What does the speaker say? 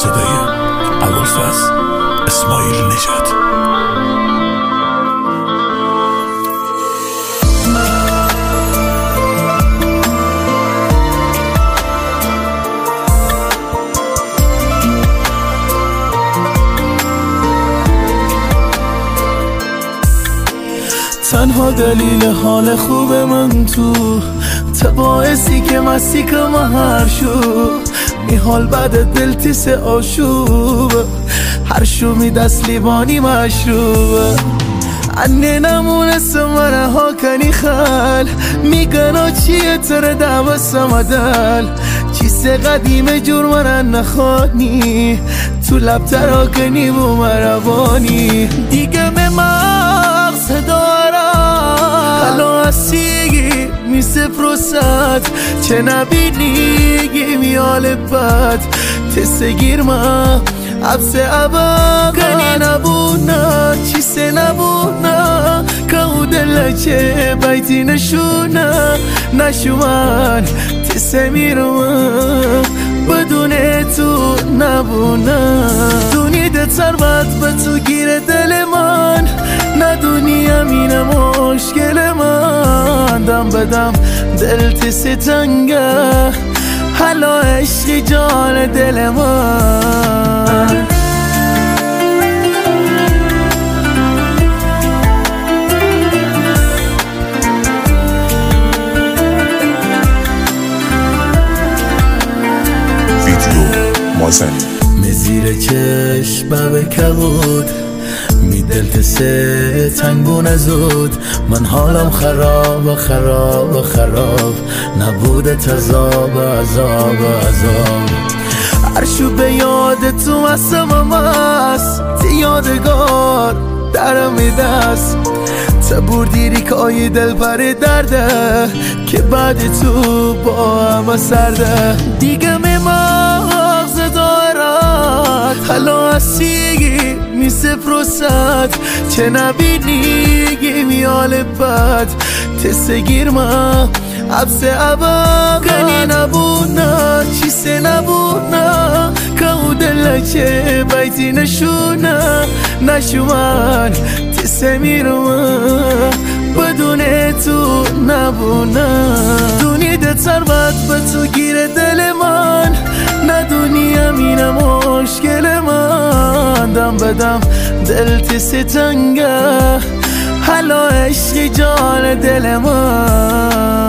صدای ابوالفضل اسماعیل نژاد. تنها دلیل حال خوب من تو باعثی که مسیک مهر شو می حال بعد دل تیس آشوب هر شو می دست لیوانی مشروب انه نمونست منه ها کنی خل میگنا چیه تر دعوه سمدل چیست قدیم جور منه نخوانی تو لب ترا کنی بو مروانی دیگه می مغز دارم حالا هستیگی میسه پروست چه نبینیگی میال بد تسته گیرما عبسه عبا کنی نبونا چیسه نبونا که دل چه بیتی نشونا نشوان تسته میروم بدون تو نبونا دونی ده تربت به تو گیره دل من ندونی امین مشکل من دم بدم دل تسی تنگه حالا عشقی جان دل من می زیر چشم به کبود می دل سه تنگون ازود من حالم خراب خراب خراب نبوده تذاب عذاب عذاب هرشو به یاد تو اسمم است تی یادگار درم میدست تبور دیری که آی دل پر درده که بعد تو با همه سرده دیگه می مغز دارد حالا هستیگی میسه پروست چه نبینیگی میال بد تسته گیرما عبسه عبا کنی نبونا چیسه نبونا که دل چه بیتی نشونا نشوان تسته میروم بدون تو نبونا دونی ده تربت به تو گیره دل من ندونی امین مشکل من دم بدم دل تسی تنگه حالا عشقی جان دل من